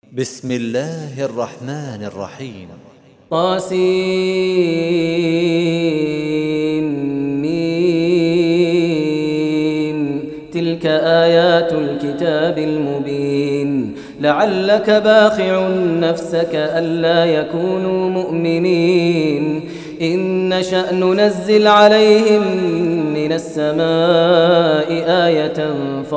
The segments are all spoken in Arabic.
بسم الله الرحمن الرحيم. طاسيم. تلك آيات الكتاب المبين. لعلك باخع نفسك ألا يكونوا مؤمنين إن نشأ ننزل عليهم من السماء آية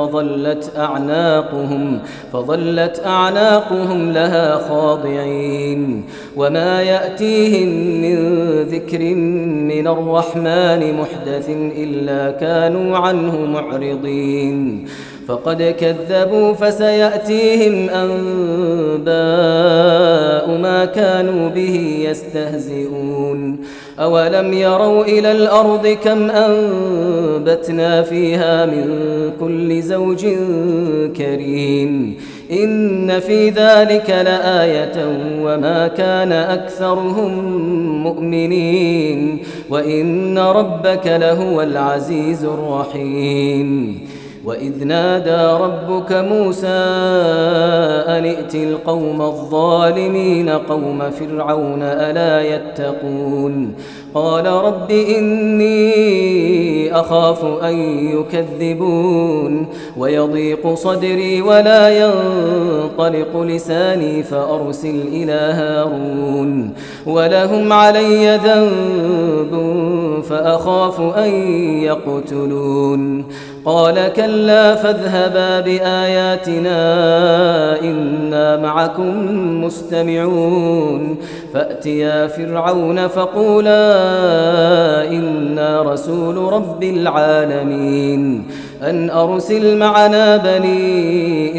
فظلت أعناقهم لها خاضعين وما يأتيهم من ذكر من الرحمن محدث إلا كانوا عنه معرضين فقد كذبوا فسيأتيهم أنباء ما كانوا به يستهزئون أولم يروا إلى الأرض كم أنبتنا فيها من كل زوج كريم إن في ذلك لآية وما كان أكثرهم مؤمنين وإن ربك لهو العزيز الرحيم وإذ نادى ربك موسى أن ائت القوم الظالمين قوم فرعون ألا يتقون قال رب إني أخاف أن يكذبون ويضيق صدري ولا ينطلق لساني فأرسل إلى هارون ولهم علي ذنب فأخاف أن يقتلون قال كلا فاذهبا بآياتنا إنا معكم مستمعون فأتيا فرعون فقولا إنا رسول رب العالمين أن أرسل معنا بني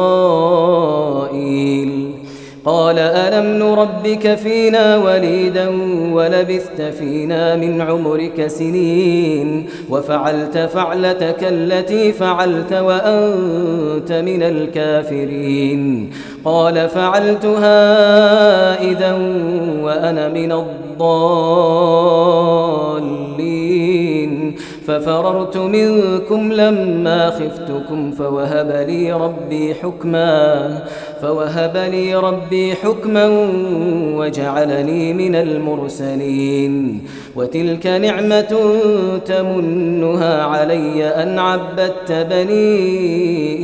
إسرائيل قال ألم نربك فينا وليدا ولبثت فينا من عمرك سنين وفعلت فعلتك التي فعلت وأنت من الكافرين قال فعلتها إذا وأنا من الضالين ففررت منكم لما خفتكم فوهب لي ربي حكما وجعلني من المرسلين وتلك نعمة تمنها علي أن عبدت بني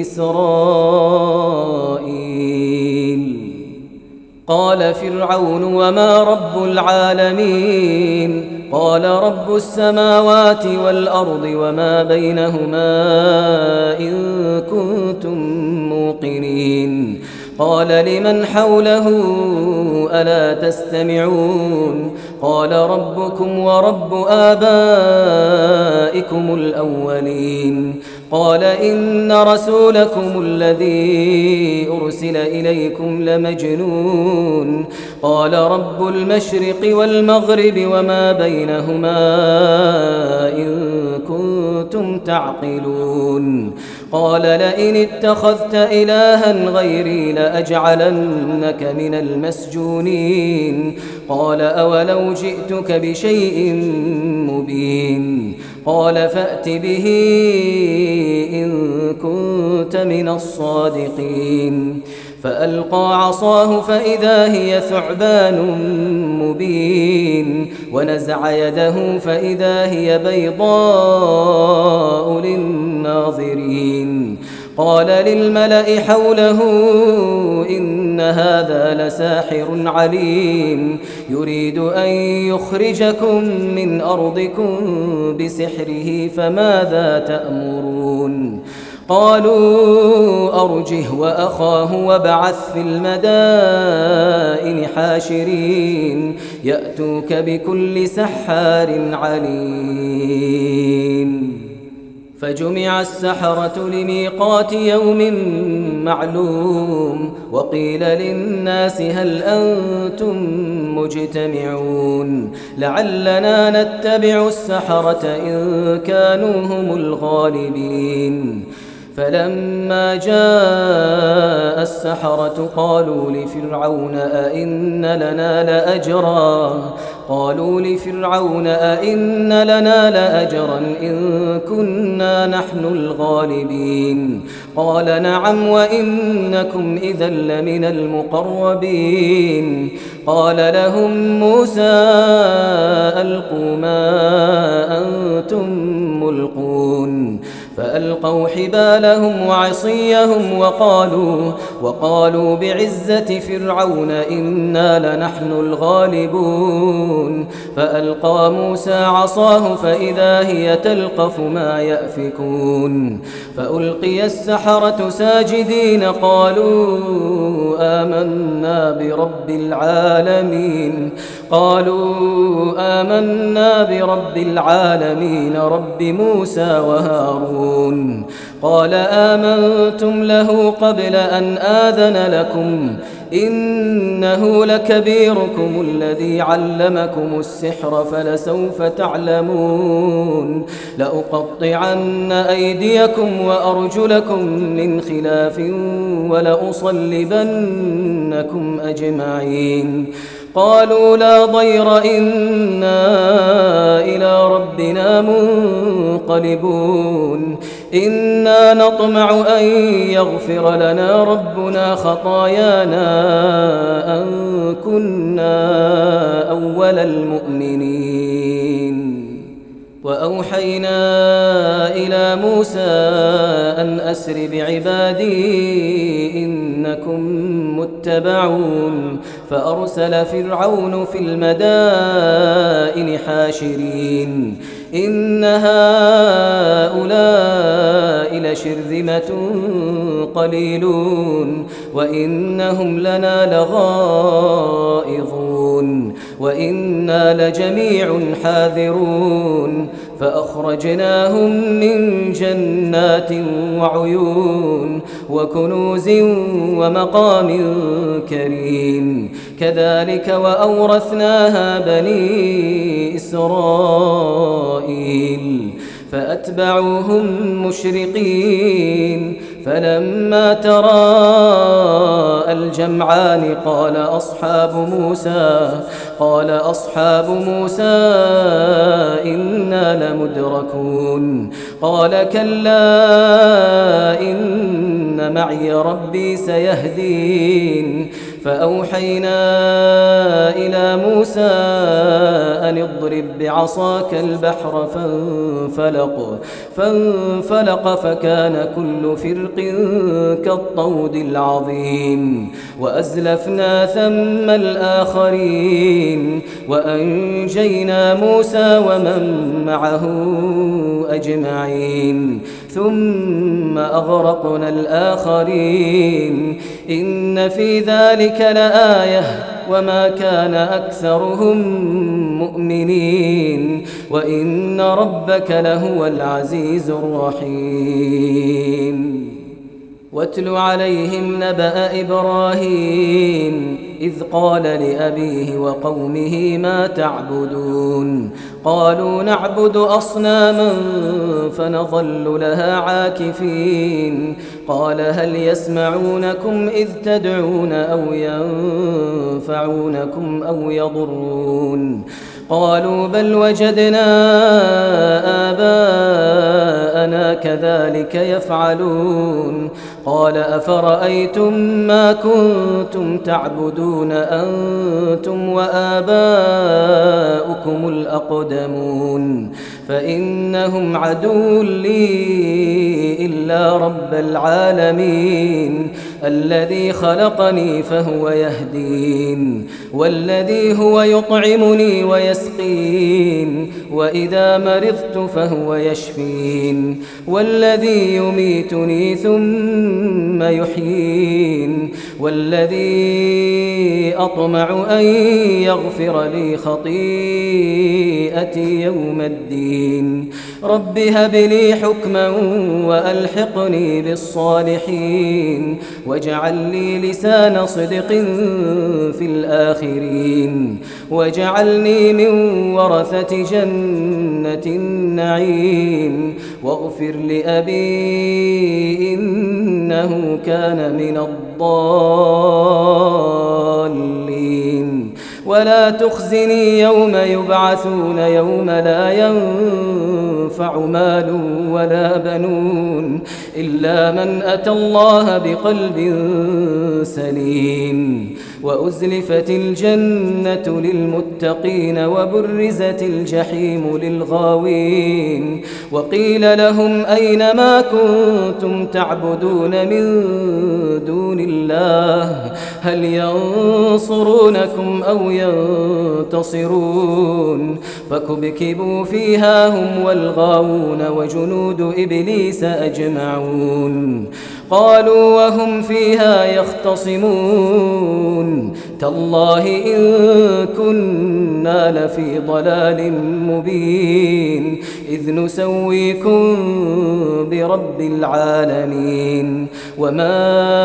إسرائيل قال فرعون وما رب العالمين قال رب السماوات والأرض وما بينهما إن كنتم موقنين قال لمن حوله ألا تستمعون قال ربكم ورب آبائكم الأولين قال إن رسولكم الذي أرسل إليكم لمجنون قال رب المشرق والمغرب وما بينهما إن كنتم تعقلون قال لئن اتخذت إلها غيري لأجعلنك من المسجونين قال أولو جئتك بشيء مبين قال فأت به إن كنت من الصادقين فألقى عصاه فإذا هي ثعبان مبين ونزع يده فإذا هي بيضاء للناظرين قال للملأ حوله إن هذا لساحر عليم يريد أن يخرجكم من أرضكم بسحره فماذا تأمرون قالوا أرجه وأخاه وابعث في المدائن حاشرين يأتوك بكل سحار عليم فجمع السحرة لميقات يوم معلوم وقيل للناس هل أنتم مجتمعون لعلنا نتبع السحرة إن كانوا هم الغالبين فلما جاء السحرة قالوا لفرعون أئن لنا لأجرا إن كنا نحن الغالبين قال نعم وإنكم إذا لمن المقربين قال لهم موسى ألقوا ما أنتم ملقون فألقوا حبالهم وعصيهم وقالوا بعزة فرعون إنا لنحن الغالبون فألقى موسى عصاه فإذا هي تلقف ما يأفكون فألقي السحرة ساجدين قالوا آمنا برب العالمين رب موسى وهارون قال آمنتم له قبل أن آذن لكم إنه لكبيركم الذي علمكم السحر فلسوف تعلمون لأقطعن أيديكم وأرجلكم من خلاف ولأصلبنكم أجمعين قالوا لا ضير إنا إلى ربنا منقلبون إنا نطمع أن يغفر لنا ربنا خطايانا أن كنا أول المؤمنين وأوحينا إلى موسى أن أسر بعبادي إنكم متبعون فأرسل فرعون في المدائن حاشرين إن هؤلاء لشرذمة قليلون وإنهم لنا لغائظون وإنا لجميع حاذرون فأخرجناهم من جنات وعيون وكنوز ومقام كريم كذلك وأورثناها بني إسرائيل فأتبعوهم مشرقين فلما تراءى الجمعان قال أصحاب موسى إنا لمدركون قال كلا إن معي ربي سيهدين فأوحينا إلى موسى أن اضرب بعصاك البحر فانفلق فكان كل فرق كالطود العظيم وأزلفنا ثم الآخرين وأنجينا موسى ومن معه أجمعين ثم أغرقنا الآخرين إن في ذلك لآية وما كان أكثرهم مؤمنين وإن ربك لهو العزيز الرحيم واتل عليهم نبأ إبراهيم إذ قال لأبيه وقومه ما تعبدون قالوا نعبد أصناما فنظل لها عاكفين قال هل يسمعونكم إذ تدعون أو ينفعونكم أو يضرون قالوا بل وجدنا آباءنا كذلك يفعلون قال أفرأيتم ما كنتم تعبدون أنتم وآباؤكم الأقدمون فإنهم عدو لي إلا رب العالمين الذي خلقني فهو يهدين والذي هو يطعمني ويسقين وإذا مرضت فهو يشفين والذي يميتني ثم يحيين والذي أطمع أن يغفر لي خطيئتي يوم الدين رب هب لي حكما وألحقني بالصالحين واجعل لي لسان صدق في الآخرين واجعلني من ورثة جنة النعيم واغفر لأبي إنه كان من الضالين ولا تخزني يوم يبعثون يوم لا ينفع مال ولا بنون إلا من أتى الله بقلب سليم وأزلفت الجنة للمتقين وبرزت الجحيم للغاوين وقيل لهم أين ما كنتم تعبدون من دون الله هل ينصرونكم أو ينتصرون فكبكبوا فيها هم والغاوون وجنود إبليس أجمعون قالوا وهم فيها يختصمون تالله إن كنا لفي ضلال مبين إذ نسويكم برب العالمين وما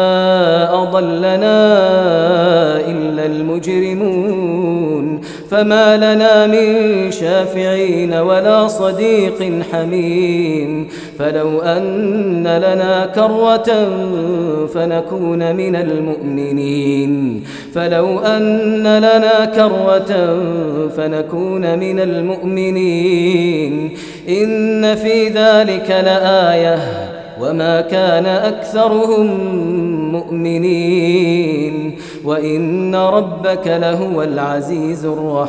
أضلنا إلا المجرمون فما لنا من شافعين ولا صديق حميم فلو أن لنا كرة فنكون من المؤمنين فلو أن لنا كرة فنكون من المؤمنين إن في ذلك لآية وما كان أكثرهم مؤمنين وإن ربك لهو العزيز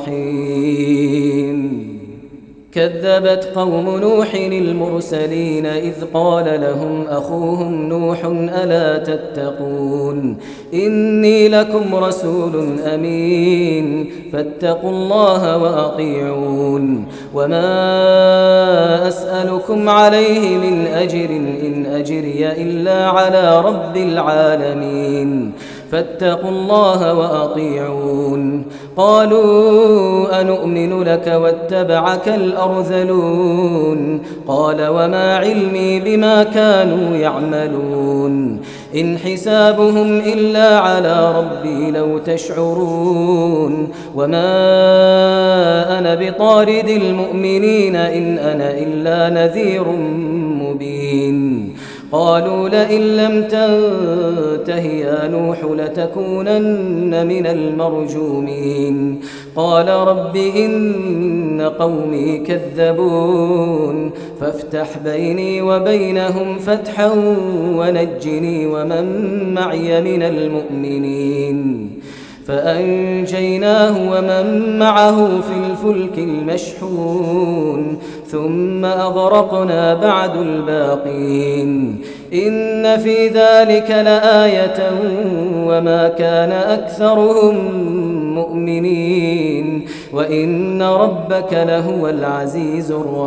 الرحيم كذبت قوم نوح المرسلين إذ قال لهم أخوهم نوح ألا تتقون إني لكم رسول أمين فاتقوا الله وأطيعون وما أسألكم عليه من أجر إن أجري إلا على رب العالمين فاتقوا الله وأطيعون قالوا أنؤمن لك واتبعك الأرذلون قال وما علمي بما كانوا يعملون إن حسابهم إلا على ربي لو تشعرون وما أنا بطارد المؤمنين إن أنا إلا نذير مبين قالوا لئن لم تنته يا نوح لتكونن من المرجومين قال رب إن قومي كذبون فافتح بيني وبينهم فتحا ونجني ومن معي من المؤمنين فأنجيناه ومن معه في الفلك المشحون ثم أغرقنا بعد الباقين إن في ذلك لآية وما كان أكثرهم مؤمنين وإن ربك لهو العزيز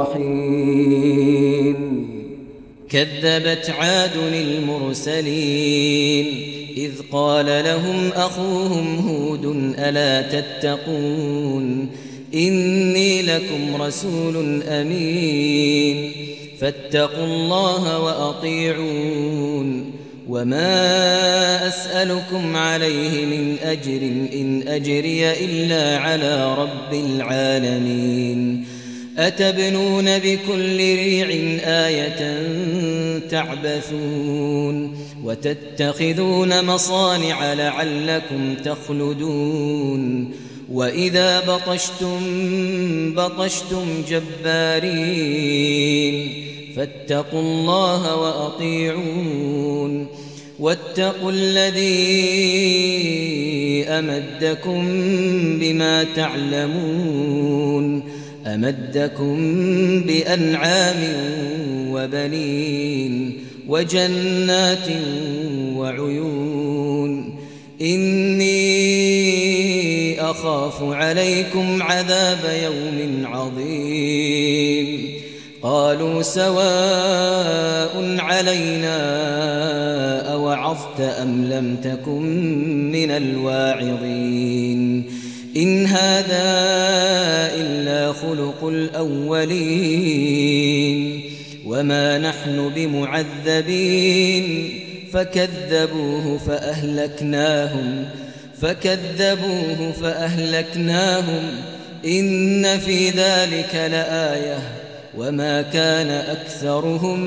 الرحيم كذبت عاد المرسلين إذ قال لهم أخوهم هود ألا تتقون إني لكم رسول أمين فاتقوا الله وأطيعون وما أسألكم عليه من أجر إن أجري إلا على رب العالمين أتبنون بكل ريع آية تعبثون وتتخذون مصانع لعلكم تخلدون وإذا بطشتم جبارين فاتقوا الله وأطيعون واتقوا الذي أمدكم بما تعلمون أمدكم بأنعام وبنين وجنات وعيون إني أخاف عليكم عذاب يوم عظيم قالوا سواء علينا أوعظت أم لم تكن من الواعظين إن هذا إلا خلق الأولين وما نحن بمعذبين فكذبوه فأهلكناهم إن في ذلك لآية وما كان أكثرهم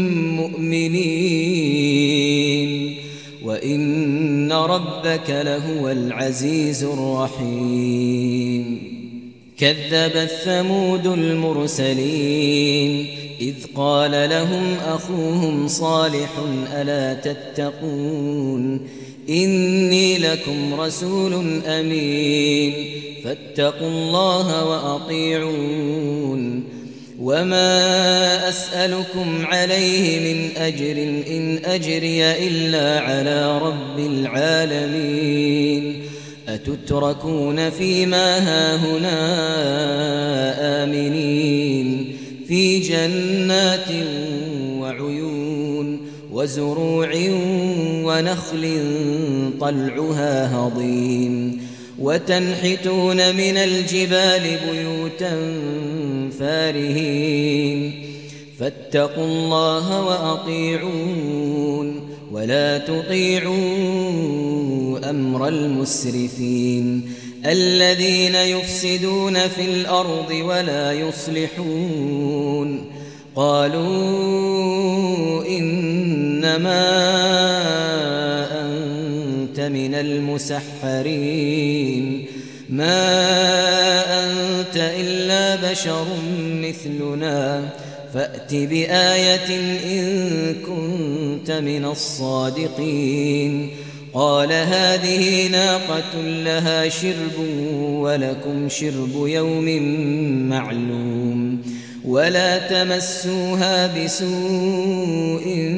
مؤمنين وإن ربك لهو العزيز الرحيم كذبت ثمود المرسلين إذ قال لهم أخوهم صالح ألا تتقون إني لكم رسول أمين فاتقوا الله وأطيعون وما أسألكم عليه من أجر إن أجري إلا على رب العالمين أتتركون فيما هاهنا آمنين في جنات وعيون وزروع ونخل طلعها هضيم وتنحتون من الجبال بيوتا فارهين فاتقوا الله وأطيعون ولا تطيعوا أمر المسرفين الذين يفسدون في الأرض ولا يصلحون قالوا إنما أنت من المسحرين ما أنت إلا بشر مثلنا فأت بآية إن كنت من الصادقين قال هذه ناقة لها شرب ولكم شرب يوم معلوم ولا تمسوها بسوء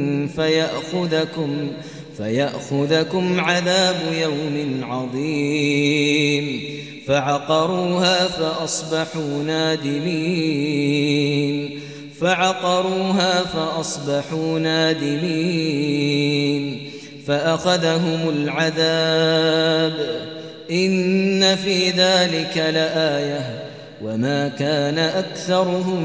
فيأخذكم عذاب يوم عظيم فعقروها فأصبحوا نادمين فأخذهم العذاب إن في ذلك لآية وما كان أكثرهم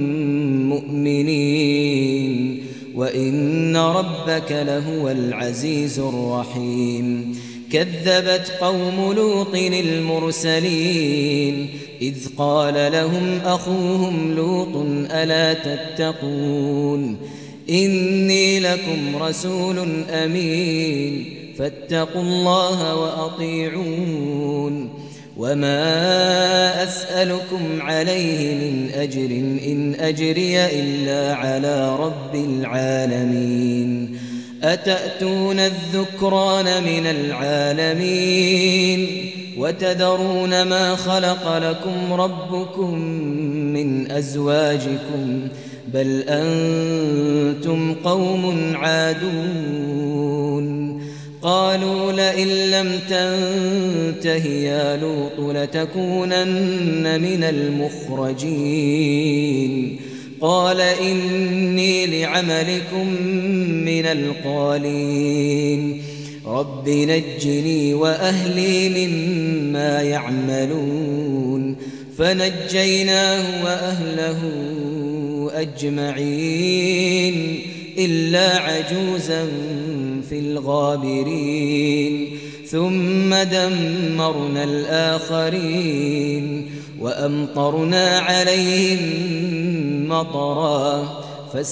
مؤمنين وإن ربك لهو العزيز الرحيم كذبت قوم لوط المرسلين إذ قال لهم أخوهم لوط ألا تتقون إني لكم رسول أمين فاتقوا الله وأطيعون وما أسألكم عليه من أجر إن أجري إلا على رب العالمين أتأتون الذكران من العالمين وتذرون ما خلق لكم ربكم من أزواجكم بل أنتم قوم عادون قالوا لئن لم تنته يا لوط لتكونن من المخرجين قال إني لعملكم من القالين رب نجني وأهلي مما يعملون فنجيناه وأهله أجمعين إلا عجوزا في الغابرين ثم دمرنا الآخرين وأمطرنا عليهم مطرا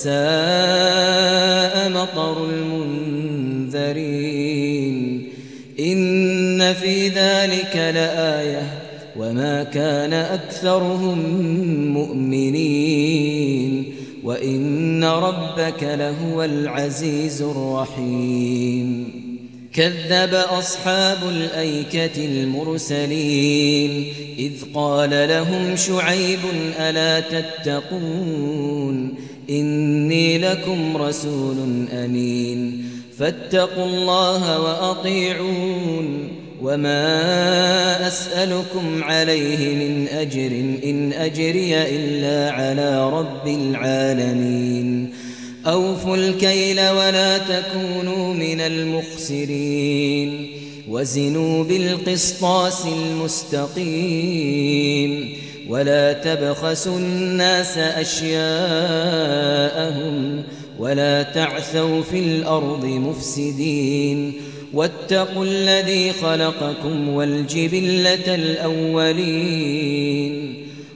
فساء مطر المنذرين إن في ذلك لآية وما كان أكثرهم مؤمنين وإن ربك لهو العزيز الرحيم كذب أصحاب الأيكة المرسلين إذ قال لهم شعيب ألا تتقون إني لكم رسول أمين فاتقوا الله وأطيعون وما أسألكم عليه من أجر إن أجري إلا على رب العالمين أوفوا الكيل ولا تكونوا من المخسرين وزنوا بالقسطاس المستقيم ولا تبخسوا الناس أشياءهم ولا تعثوا في الأرض مفسدين واتقوا الذي خلقكم والجبلة الأولين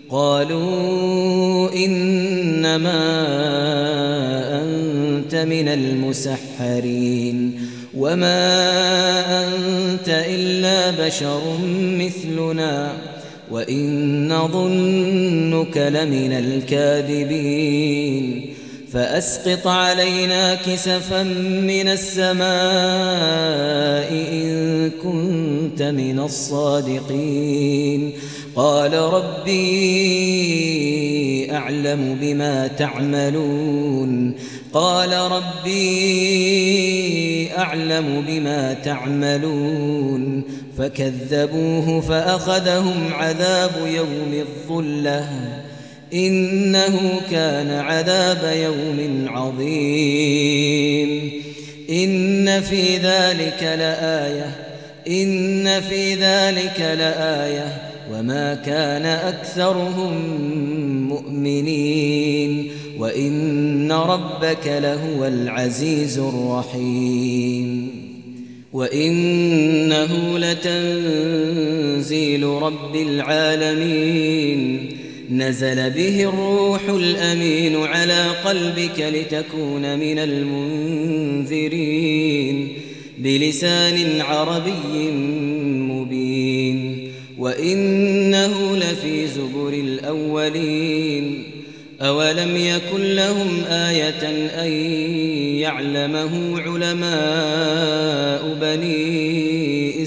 قالوا إنما أنت من المسحرين وما أنت إلا بشر مثلنا وإن نظنك لمن الكاذبين فأسقط علينا كسفا من السماء إن كنت من الصادقين قال ربي أعلم بما تعملون فكذبوه فأخذهم عذاب يوم الظلة إنه كان عذاب يوم عظيم إن في ذلك لآية وما كان أكثرهم مؤمنين وإن ربك لهو العزيز الرحيم وإنه لتنزيل رب العالمين نزل به الروح الأمين على قلبك لتكون من المنذرين بلسان عربي مبين وإنه لفي زبر الأولين أولم يكن لهم آية أن يعلمه علماء بني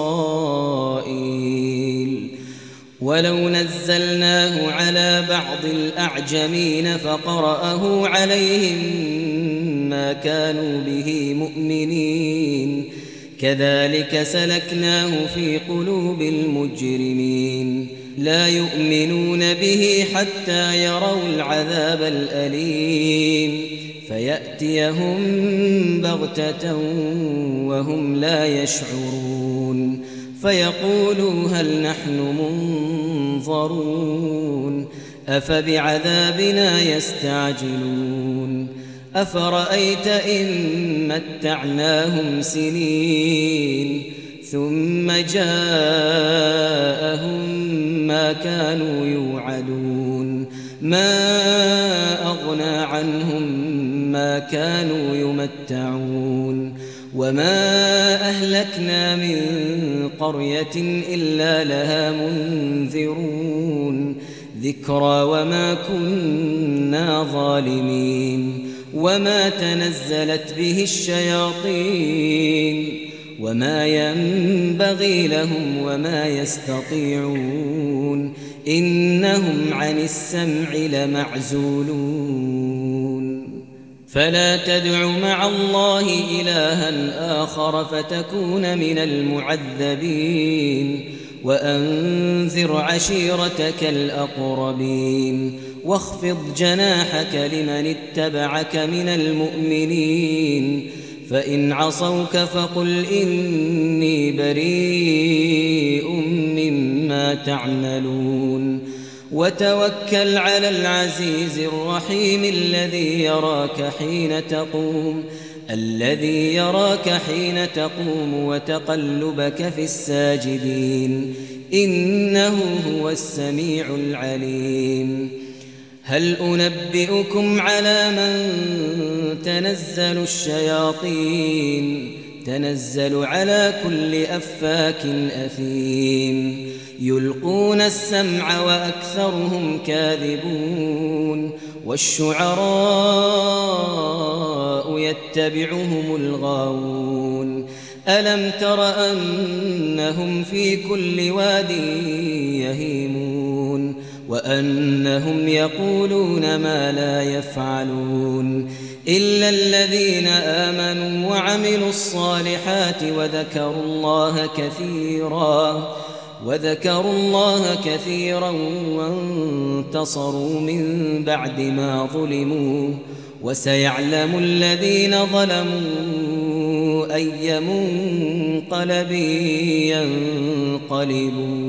إسرائيل ولو نزلناه على بعض الأعجمين فقرأه عليهم ما كانوا به مؤمنين كذلك سلكناه في قلوب المجرمين لا يؤمنون به حتى يروا العذاب الأليم فيأتيهم بغتة وهم لا يشعرون فيقولوا هل نحن منظرون أفبعذابنا يستعجلون أفرأيت إن متعناهم سنين ثم جاءهم ما كانوا يوعدون ما أغنى عنهم ما كانوا يمتعون وما أهلكنا من قرية إلا لها منذرون ذكرى وما كنا ظالمين وما تنزلت به الشياطين وما ينبغي لهم وما يستطيعون إنهم عن السمع لمعزولون فلا تدع مع الله إلها آخر فتكون من المعذبين وأنذر عشيرتك الأقربين واخفض جناحك لمن اتبعك من المؤمنين فإن عصوك فقل إني بريء مما تعملون وتوكل على العزيز الرحيم الذي يراك حين تقوم وتقلبك في الساجدين إنه هو السميع العليم هل أنبئكم على من تنزل الشياطين تنزل على كل أفاك أثيم يلقون السمع وأكثرهم كاذبون والشعراء يتبعهم الغاوون ألم تر أنهم في كل واد يهيمون وأنهم يقولون ما لا يفعلون إلا الذين آمنوا وعملوا الصالحات وذكروا الله كثيرا وانتصروا من بعد ما ظلموا وسيعلم الذين ظلموا أي منقلب ينقلبون